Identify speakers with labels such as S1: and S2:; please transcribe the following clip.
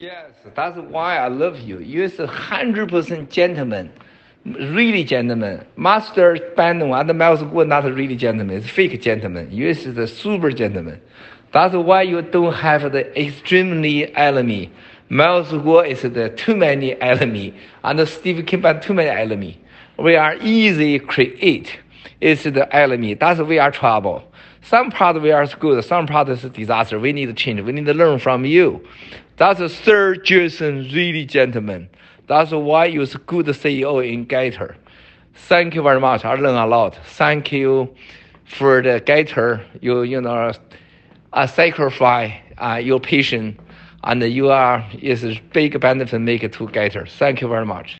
S1: Yes, that's why I love you. You is 100% gentleman, really gentleman. Master Bannon and Miles Guo not really gentleman, it's fake gentleman. You is the super gentleman. That's why you don't have the extremely enemy. Miles Guo is the too many enemy, and Steve Kimban too many enemy. We are easy create. It's the enemy. That's we are trouble. Some part we are good, some part is disaster. We need to change. We need to learn from you. That's Sir Jason, really gentleman. That's why you're a good CEO in Gator. Thank you very much. I learn a lot. Thank you for the Gator. Sacrifice your patient, and you are is a big benefit make it to Gator. Thank you very much.